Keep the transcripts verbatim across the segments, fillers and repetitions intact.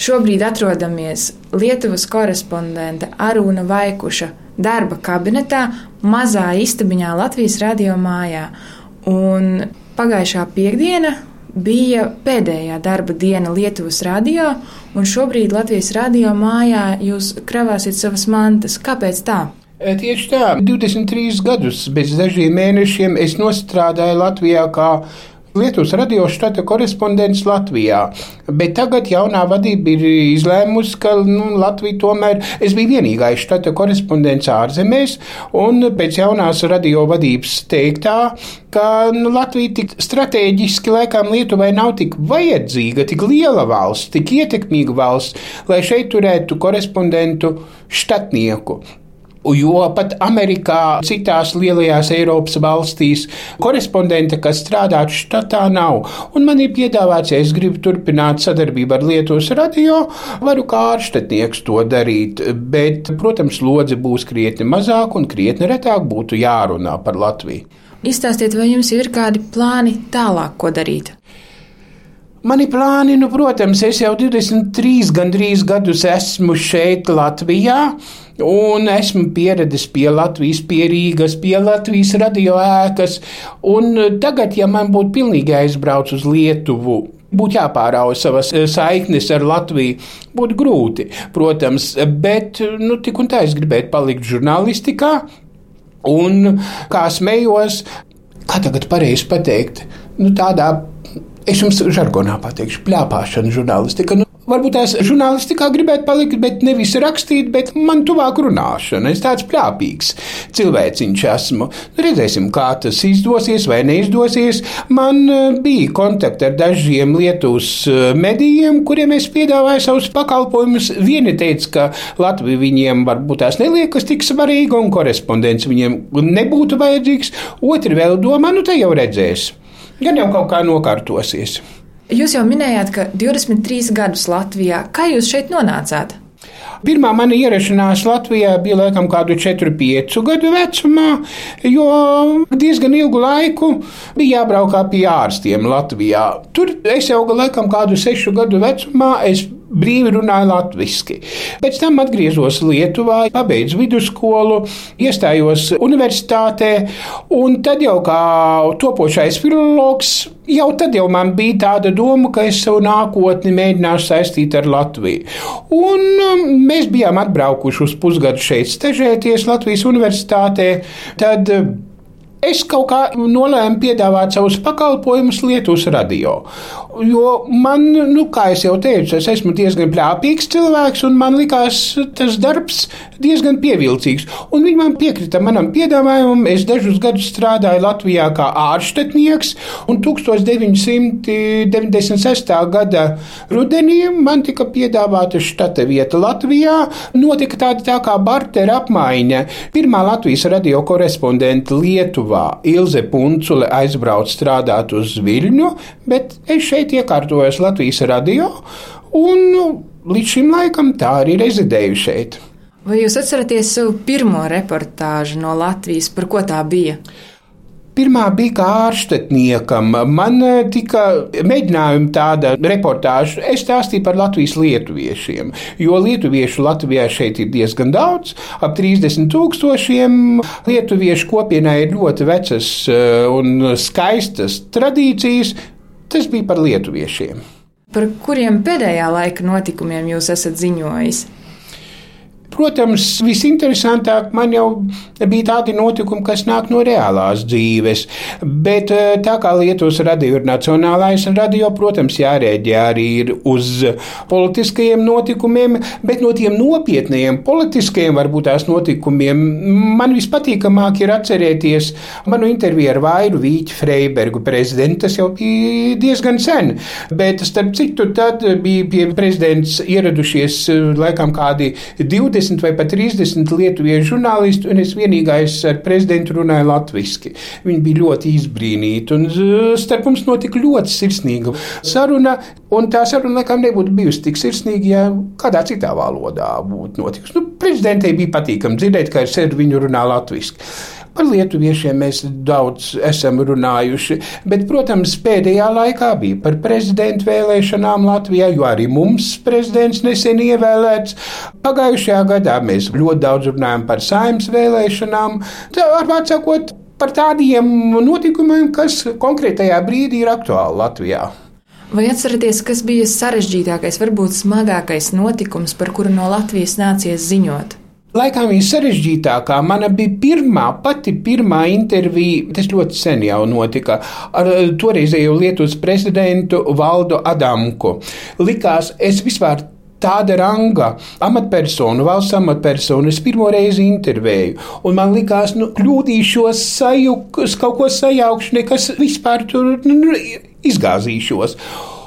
Šobrīd atrodamies Lietuvas korespondente Arūna Vaikuša darba kabinetā, mazā istabiņā Latvijas radio mājā. Un pagājušā piektdiena bija pēdējā darba diena Lietuvas radio, un šobrīd Latvijas radio mājā jūs kravāsiet savas mantas. Kāpēc tā? Tieši tā, divdesmit trīs gadus bez dažiem mēnešiem es nostrādāju Latvijā kā Lietuvas radio štata korespondents Latvijā, bet tagad jaunā vadība ir izlēmusi, ka nu, Latvija tomēr, es biju vienīgais štata korespondents ārzemēs, un pēc jaunās radio vadības teiktā, ka nu, Latvija tik strateģiski laikam Lietuvai nav tik vajadzīga, tik liela valsts, tik ietekmīga valsts, lai šeit turētu korespondentu štatnieku. Jo pat Amerikā, citās lielajās Eiropas valstīs, korespondenta, kas strādātu štatā, nav. Un man ir piedāvāts, ja es gribu turpināt sadarbību ar Lietuvas radio, varu kā ārštatnieks to darīt, bet, protams, slodze būs krietni mazāk un krietni retāk būtu jārunā par Latviju. Izstāstiet, vai jums ir kādi plāni tālāk, ko darīt? Mani plāni, nu, protams, es jau divdesmit trīs gandrīz gadus esmu šeit Latvijā, un esmu pieredzis pie Latvijas, pie Rīgas, pie Latvijas radio ēkas, un tagad, ja man būtu pilnīgi aizbrauc uz Lietuvu, būtu jāpārauj savas saiknes ar Latviju, būtu grūti, protams, bet, nu, tik un tā es gribētu palikt žurnālistikā, un, kā smējos, kā tagad pareizi pateikt, nu, tādā, es jums žargonā pateikšu, pļāpāšana žurnālistika. Nu, varbūt tās žurnālistikā gribētu palikt, bet nevis rakstīt, bet man tuvāk runāšana. Es tāds pļāpīgs cilvēciņš esmu. Redzēsim, kā tas izdosies vai neizdosies. Man bija kontakti ar dažiem Lietuvas medijiem, kuriem es piedāvāju savus pakalpojumus. Vieni teica, ka Latvija viņiem varbūt tās neliekas tik svarīga un korespondents viņiem nebūtu vajadzīgs. Otri vēl domā, nu te jau redzēs. Gan jau kaut kā nokārtosies. Jūs jau minējāt, ka divdesmit trīs gadus Latvijā. Kā jūs šeit nonācāt? Pirmā mana ierašanās Latvijā bija laikam kādu četru piecu gadu vecumā, jo diezgan ilgu laiku bija jābraukā pie ārstiem Latvijā. Tur es jau laikam kādu sešu gadu vecumā es brīvi runāju latviski. Pēc tam atgriezos Lietuvā, pabeidzu vidusskolu, iestājos universitātē, un tad jau kā topošais filologs, jau tad jau man bija tāda doma, ka es savu nākotni mēģināšu saistīt ar Latviju. Un mēs bijām atbraukuši uz pusgadu šeit stažēties Latvijas universitātē, tad es kaut kā nolēmu piedāvāt savus pakalpojumus Lietuvas radio. Jo man, nu, kā es jau teicu, es esmu diezgan pļāpīgs cilvēks, un man likās tas darbs diezgan pievilcīgs. Un viņi man piekrita manam piedāvājumam. Es dažus gadus strādāju Latvijā kā ārštatnieks, un deviņdesmit sestā gada rudenī man tika piedāvāta štata vieta Latvijā. Notika tāda tā kā bartera apmaiņa. Pirmā Latvijas radio korespondente Lietuvā, Ilze Puncule, aizbrauc strādāt uz Viļņu, bet es šeit iekārtojos Latvijas radio, un nu, līdz šim laikam tā arī rezidēju šeit. Vai jūs atceraties savu pirmo reportāžu no Latvijas, par ko tā bija? Pirmā bija kā ārštatniekam. Man tika mēģinājumi tāda reportāža. Es stāstīju par Latvijas lietuviešiem, jo lietuviešu Latvijā šeit ir diezgan daudz, ap trīsdesmit tūkstošiem. Lietuviešu kopienā ir ļoti vecas un skaistas tradīcijas. Tas bija par lietuviešiem. Par kuriem pēdējā laika notikumiem jūs esat ziņojis? Protams, visinteresantāk man jau bija tādi notikumi, kas nāk no reālās dzīves, bet tā kā Lietuvas radio ir nacionālais radio, protams, jārēģē arī ir uz politiskajiem notikumiem, bet no tiem nopietnējiem politiskajiem varbūt tās notikumiem man vispatīkamāk ir atcerēties manu interviju ar Vairu Vīķi Freibergu prezidentu. Tas jau bija diezgan sen, bet starp citu tad bija pie prezidents ieradušies laikam kādi divdesmit vai pat trīsdesmit lietuviešu žurnālisti, un es vienīgais ar prezidentu runāju latviski. Viņi bija ļoti izbrīnīti, un starp mums notika ļoti sirsnīga saruna, un tā saruna laikam nebūtu bijusi tik sirsnīga, ja kādā citā valodā būtu notikusi. Nu, prezidentei bija patīkami dzirdēt, ka ar sevi viņu runā latviski. Par lietuviešiem mēs daudz esam runājuši, bet, protams, pēdējā laikā bija par prezidentu vēlēšanām Latvijā, jo arī mums prezidents nesen ievēlēts. Pagājušajā gadā mēs ļoti daudz runājam par Saeimas vēlēšanām, tā, varbūt sakot, par tādiem notikumiem, kas konkrētajā brīdī ir aktuāli Latvijā. Vai atceraties, kas bija sarežģītākais, varbūt smagākais notikums, par kuru no Latvijas nācies ziņot? Laikam vissarežģītākā mana bija pirmā, pati pirmā intervija, tas ļoti sen jau notika, ar toreizējo Lietuvas prezidentu Valdu Adamku. Likās, es vispār tāda ranga amatpersonu, valsts amatpersonu, es pirmo reizi intervēju, un man likās, nu, kļūdīšos, sajukus, kaut ko sajaukšu, nekas vispār tur nu, izgāzīšos.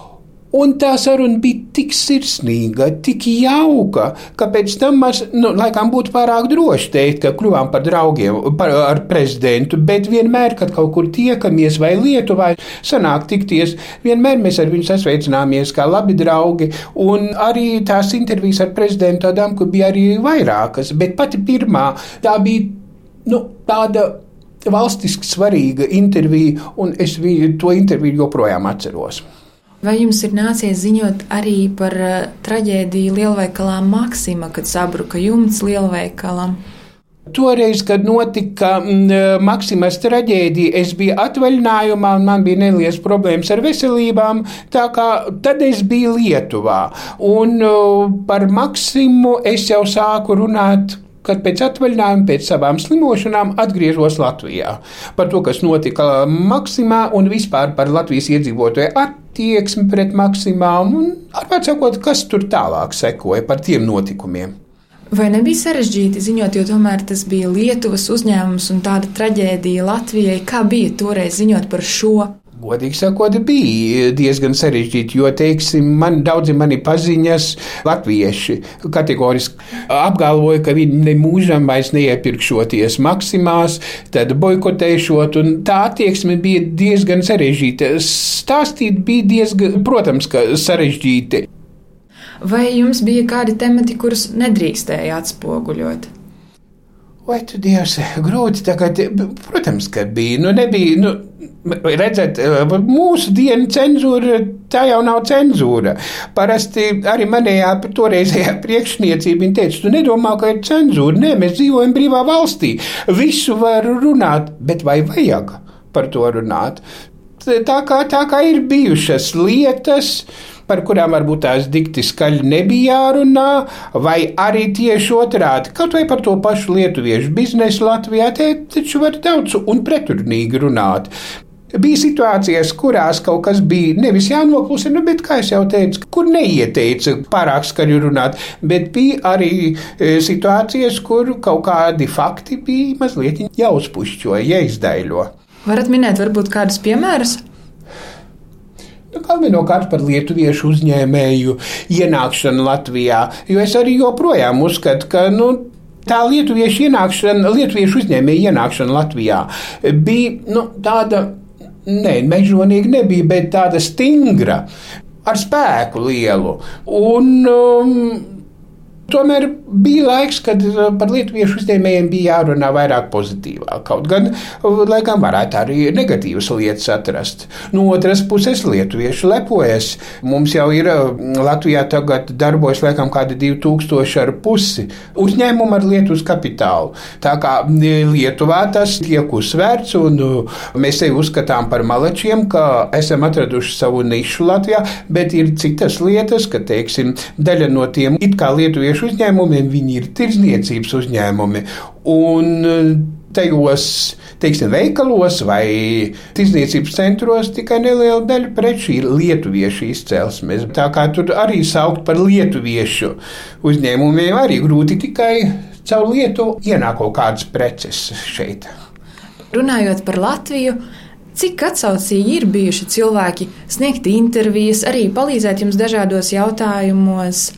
Un tā saruna bija tik sirsnīga, tik jauka, ka pēc tam mēs, nu, laikam būtu pārāk droši teikt, ka kļuvām par draugiem par, ar prezidentu, bet vienmēr, kad kaut kur tiekamies vai Lietuvā sanāk tikties, vienmēr mēs ar viņu sasveicināmies kā labi draugi, un arī tās intervijas ar prezidentu Adamku bija arī vairākas, bet pati pirmā tā bija, nu, tāda valstiski svarīga intervija, un es viņu, to interviju joprojām atceros. Vai jums ir nācies ziņot arī par uh, traģēdiju lielveikalā Maksima, kad sabruka jumts lielveikalam? Toreiz, kad notika mm, Maksimas traģēdija, es biju atvaļinājumā un man bija nelielas problēmas ar veselībām, tā kā tad es biju Lietuvā. Un uh, par Maksimu es jau sāku runāt, kad pēc atvaļinājuma, pēc savām slimošanām atgriežos Latvijā. Par to, kas notika Maksimā un vispār par Latvijas iedzīvotāju attieksmi pret Maksimām un, arvāt sakot, kas tur tālāk sekoja par tiem notikumiem. Vai nebija sarežģīti ziņot, jo tomēr tas bija Lietuvas uzņēmums un tāda traģēdija Latvijai? Kā bija toreiz ziņot par šo? Godīgi sakot, bija diezgan sarežģīti, jo, teiksim, man daudzi mani paziņas latvieši kategoriski apgalvoja, ka viņi nemūžam vairs neiepirkšoties Maksimās, tad boikotēšot, un tā attieksme bija diezgan sarežģīta. Stāstīt bija diezgan, protams, ka sarežģīti. Vai jums bija kādi temati, kurus nedrīkstēja atspoguļot? Vai tu, Dievs, grūti tagad, protams, ka bija, nu nebija, nu, redzēt, mūsu dienu cenzūra, tā jau nav cenzūra. Parasti arī manējā toreizējā priekšniecība, viņa teica, tu nedomā, ka ir cenzūra, nē, mēs dzīvojam brīvā valstī, visu var runāt, bet vai vajag par to runāt? Tā kā, tā kā ir bijušas lietas, par kurām varbūt tās dikti skaļi nebija jārunā, vai arī tieši otrādi, kaut vai par to pašu lietuviešu biznesu Latvijā, te taču var daudz un preturnīgi runāt. Bija situācijas, kurās kaut kas bija nevis jānoklusa, nu, bet, kā es jau teicu, kur neieteica pārāk skaļi runāt, bet bija arī e, situācijas, kur kaut kādi fakti bija mazliet jāuzpušķo, jāizdaiļo. Varat minēt varbūt kādus piemērus? Galvenokārt par lietuviešu uzņēmēju ienākšanu Latvijā, jo es arī joprojām uzskatu, ka nu, tā lietuviešu ienākšana, lietuviešu uzņēmēju ienākšana Latvijā bija nu, tāda, ne, mežonīga nebija, bet tāda stingra, ar spēku lielu. Un um, tomēr bija laiks, kad par lietuviešu uzņēmējiem bija jārunā vairāk pozitīvāk. Kaut gan, laikam, varētu arī negatīvas lietas atrast. No otras puses, lietuvieši lepojas. Mums jau ir Latvijā tagad darbojas, laikam, kādi divi tūkstoši ar pusi uzņēmumu ar Lietuvas kapitālu. Tā kā Lietuvā tas tiek uzsvērts, un mēs sevi uzskatām par malačiem, ka esam atraduši savu nišu Latvijā, bet ir citas lietas, ka, teiksim, daļa no tiem it kā lietuviešu uzņēmumiem, viņi ir tirdzniecības uzņēmumi, un tajos, teiksim, veikalos vai tirdzniecības centros tikai neliela daļa preču ir lietuviešu izcelsmes. Tā kā tur arī saukt par lietuviešu uzņēmumiem arī grūti, tikai caur Lietuvu ienāk kaut kādas preces šeit. Runājot par Latviju, cik atsaucīgi ir bijuši cilvēki sniegt intervijas, arī palīdzēt jums dažādos jautājumos?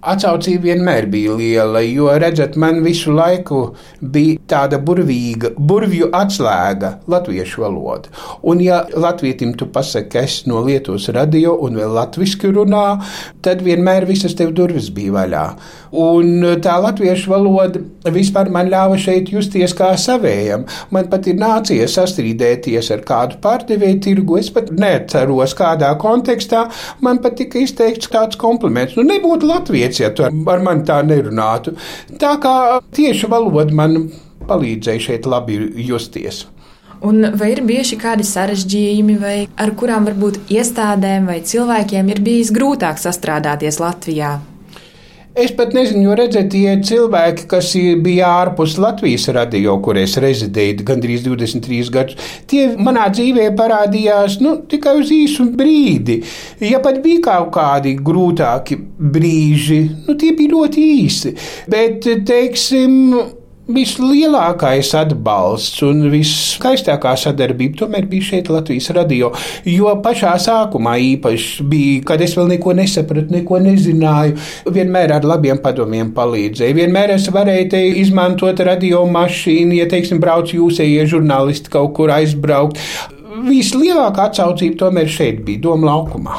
Atsaucība vienmēr bija liela, jo, redzat, man visu laiku bija tāda burvīga, burvju atslēga latviešu valoda. Un ja latvietim tu pasaki, ka es no Lietuvas radio un vēl latviski runā, tad vienmēr visas tev durvis bija vaļā. Un tā latviešu valoda vispār man ļāva šeit justies kā savējam. Man pat ir nācies sastrīdēties ar kādu pārdevēju tirgu. Es pat neatceros kādā kontekstā. Man pat tika izteikts tāds kompliments. Nu, nebūtu latvietis, ja tu ar mani tā nerunātu. Tā kā tieši valoda man palīdzēja šeit labi justies. Un vai ir bijuši kādi sarežģījumi, vai ar kurām varbūt iestādēm vai cilvēkiem ir bijis grūtāk sastrādāties Latvijā? Es pat nezinu, jo redzēt, tie cilvēki, kas bija ārpus Latvijas radio, kur es rezidēju gandrīz divdesmit trīs gadus, tie manā dzīvē parādījās nu, tikai uz īsu brīdi. Ja pat bija kaut kādi grūtāki brīži, nu, tie bija ļoti īsi. Bet, teiksim, vislielākais atbalsts un viskaistākā sadarbība tomēr bija šeit Latvijas radio, jo pašā sākumā īpaši bija, kad es vēl neko nesapratu, neko nezināju, vienmēr ar labiem padomiem palīdzēja. Vienmēr es varēju te izmantot radio mašīnu, ja, teiksim, brauc jūsējie žurnālisti kaut kur aizbraukt. Vislielākā atsaucība tomēr šeit bija Doma laukumā.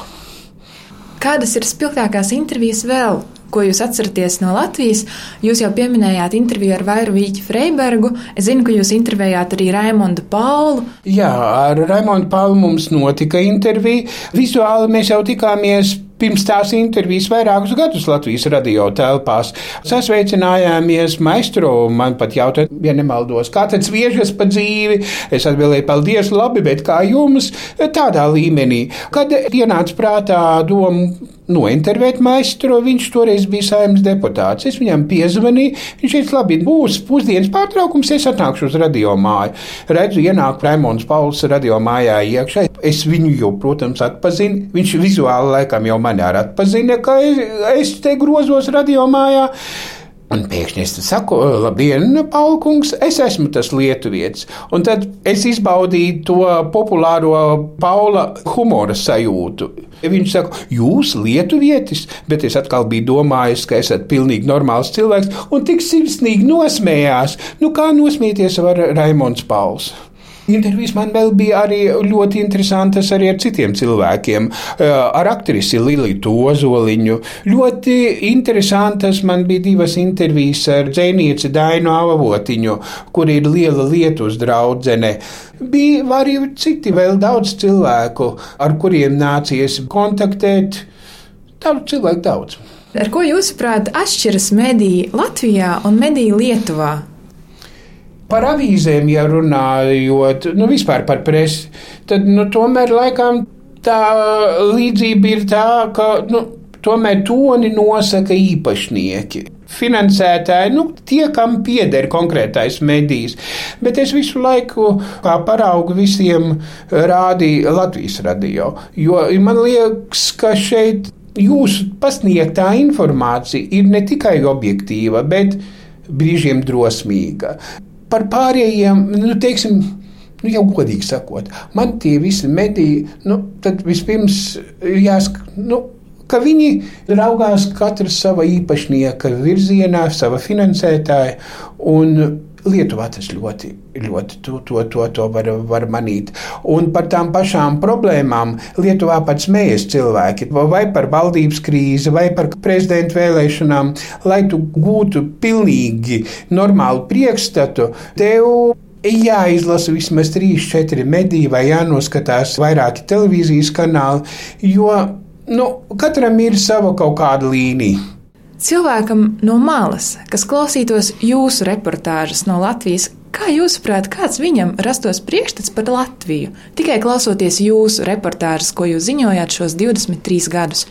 Kādas ir spilgtākās intervijas vēl? Ko jūs atceraties no Latvijas? Jūs jau pieminējāt interviju ar Vairu Vīķi Freibergu. Es zinu, ka jūs intervējāt arī Raimondu Paulu. Jā, ar Raimondu Paulu mums notika intervija. Vizuāli mēs jau tikāmies pirms tās intervijas vairākus gadus Latvijas radio telpās. Sasveicinājāmies maestro, man pat jautāja, ja nemaldos, kā tad sviežas pa dzīvi. Es atbildēju, paldies, labi, bet kā jums? Tādā līmenī. Kad ienāca prātā doma nointervēt maestro, viņš toreiz bija Saeimas deputāts. Es viņam piezvanīju, viņš teica, labi, būs pusdienas pārtraukums, es atnākšu uz radio māju. Redzu, ienāk Raimonds Pauls radio mājā iekšā. Es viņu jau, protams, atpazinu. Viņš vizuāli laikam jau mani arī atpazina, ka es, es te grozos radio mājā. Un pēkšņi es saku, labdien, Paulkungs, es esmu tas lietuvietis. Un tad es izbaudīju to populāro Paula humora sajūtu. Viņš saka, jūs lietuvietis, bet es atkal biju domājis, ka esat pilnīgi normāls cilvēks, un tik sirsnīgi nosmējās. Nu, kā nosmieties var Raimonds Pauls? Intervijas man vēl bija arī ļoti interesantas arī ar citiem cilvēkiem, ar aktrisi Lilitu Ozoliņu. Ļoti interesantas man bija divas intervijas ar dzejnieci Dainu Avotiņu, kur ir liela Lietuvas draudzene. Bija arī citi vēl daudz cilvēku, ar kuriem nācies kontaktēt. Daudz cilvēku daudz. Ar ko jūsuprāt atšķiras mediji Latvijā un mediji Lietuvā? Par avīzēm, ja runājot, nu vispār par presi, tad nu, tomēr laikam tā līdzība ir tā, ka nu, tomēr toni nosaka īpašnieki. Finansētāji, nu, tie, kam pieder konkrētais medijs, bet es visu laiku kā paraugu visiem rādīju Latvijas radio, jo man liekas, ka šeit jūsu pasniegtā informācija ir ne tikai objektīva, bet brīžiem drosmīga. Par pārējiem, nu, teiksim, nu, jau godīgi sakot, man tie visi mediji, nu, tad vispirms jāsaka, nu, ka viņi raugās katrs sava īpašnieka virzienā, sava finansētāja, un Lietuvā tas ļoti, ļoti to, to, to, to var, var manīt. Un par tām pašām problēmām Lietuvā pat smējas cilvēki, vai par valdības krīzi, vai par prezidentu vēlēšanām, lai tu gūtu pilnīgi normālu priekšstatu, tev jāizlasa vismaz trīs, četri mediji vai jānoskatās vairāki televīzijas kanāli, jo nu, katram ir sava kaut kāda līnija. Cilvēkam no malas, kas klausītos jūsu reportāžas no Latvijas, kā jūsuprāt, kāds viņam rastos priekšstats par Latviju? Tikai klausoties jūsu reportāžas, ko jūs ziņojāt šos divdesmit trīs gadus.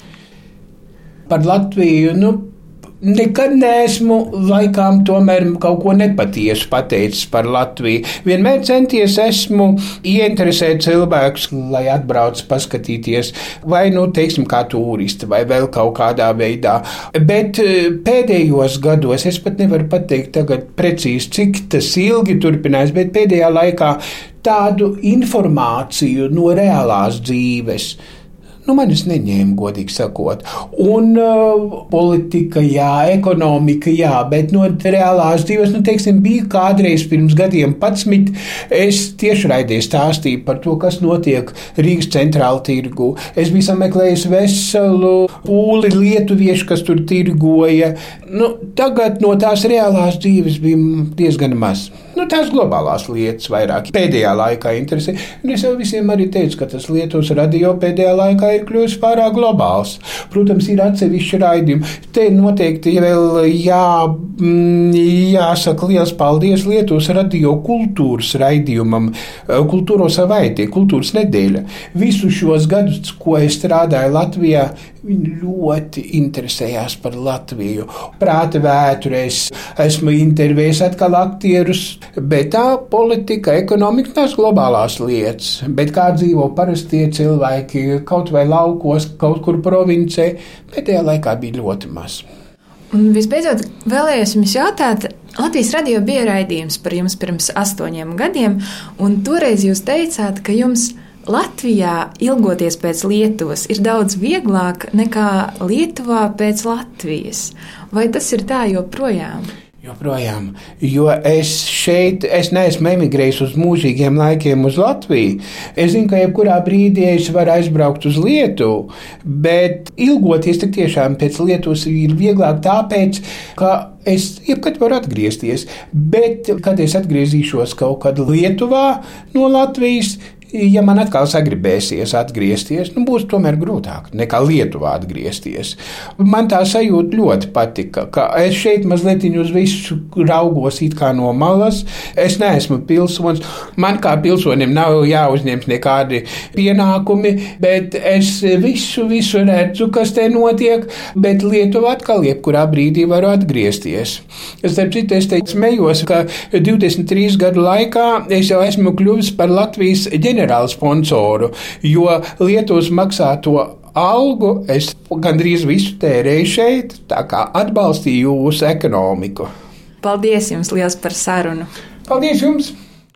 Par Latviju, nu, nekad neesmu laikām tomēr kaut ko nepatiesu pateicis par Latviju. Vienmēr centies esmu ieinteresēt cilvēkus, lai atbrauc paskatīties, vai, nu, teiksim, kā turisti, vai vēl kaut kādā veidā. Bet pēdējos gados, es pat nevaru pateikt tagad precīzi, cik tas ilgi turpinās, bet pēdējā laikā tādu informāciju no reālās dzīves nu, manis neņēma, godīgi sakot. Un uh, politika, jā, ekonomika, jā, bet no reālās dzīves, nu, teiksim, bija kādreiz pirms gadiem patsmit, es tiešraidē stāstīju par to, kas notiek Rīgas centrāla tirgu. Es biju sameklējis veselu pūli lietuviešu, kas tur tirgoja. Nu, tagad no tās reālās dzīves bija diezgan maz. Nu, tās globālās lietas vairāk pēdējā laikā interesē. Un es jau visiem arī teicu, ka tas Lietuvas radio pēdējā laikā ir kļuvis pārāk globāls. Protams, ir atsevišķi raidījumi. Te noteikti vēl jā, jāsaka liels paldies Lietuvas radio kultūras raidījumam, kultūro savaitē, kultūras nedēļa. Visu šos gadus, ko es strādāju Latvijā, viņi ļoti interesējās par Latviju. Prāta vēturēs, esmu intervējis atkal aktierus, bet tā politika, ekonomika, tās globālās lietas. Bet kā dzīvo parastie cilvēki, kaut vai laukos, kaut kur provincē, pēdējā laikā bija ļoti maz. Un visbeidzot, vēlējos jums jautāt, Latvijas radio bija raidījums par jums pirms astoņiem gadiem, un toreiz jūs teicāt, ka jums Latvijā ilgoties pēc Lietuvas ir daudz vieglāk nekā Lietuvā pēc Latvijas. Vai tas ir tā joprojām? Joprojām, jo es šeit, es neesmu emigrējis uz mūžīgiem laikiem uz Latviju. Es zinu, ka jebkurā brīdī es varu aizbraukt uz Lietuvu, bet ilgoties tik tiešām pēc Lietuvas ir vieglāk tāpēc, ka es jebkad varu atgriezties. Bet, kad es atgriezīšos kaut kad Lietuvā no Latvijas, ja man atkal sagribēsies atgriezties, nu, būs tomēr grūtāk nekā Lietuvā atgriezties. Man tā sajūta ļoti patika, ka es šeit mazliet uz visu raugos it kā no malas. Es neesmu pilsonis, man kā pilsonim nav jāuzņems nekādi pienākumi, bet es visu, visu redzu, kas te notiek, bet Lietuvā atkal jebkurā brīdī varu atgriezties. Es starp citu, es te smējos, ka divdesmit trīs gadu laikā es jau esmu kļuvis par Latvijas ģenerālu sponsoru, jo Lietuvas maksāto algu es gandrīz visu tērēju šeit, tā kā atbalstīju jūsu ekonomiku. Paldies jums liels par sarunu. Paldies jums!